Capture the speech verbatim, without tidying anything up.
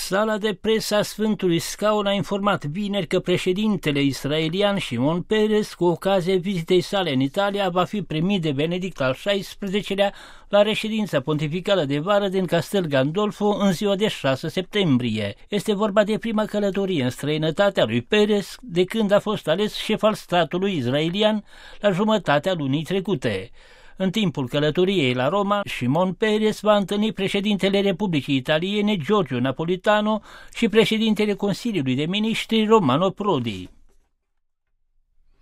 Sala de presă a Sfântului Scaun a informat vineri că președintele israelian Shimon Peres, cu ocazia vizitei sale în Italia, va fi primit de Benedict al șaisprezecelea la reședința pontificală de vară din Castel Gandolfo în ziua de șase septembrie. Este vorba de prima călătorie în străinătatea lui Peres de când a fost ales șef al statului israelian la jumătatea lunii trecute. În timpul călătoriei la Roma, Shimon Peres va întâlni președintele Republicii Italiene Giorgio Napolitano și președintele Consiliului de Ministri Romano Prodi.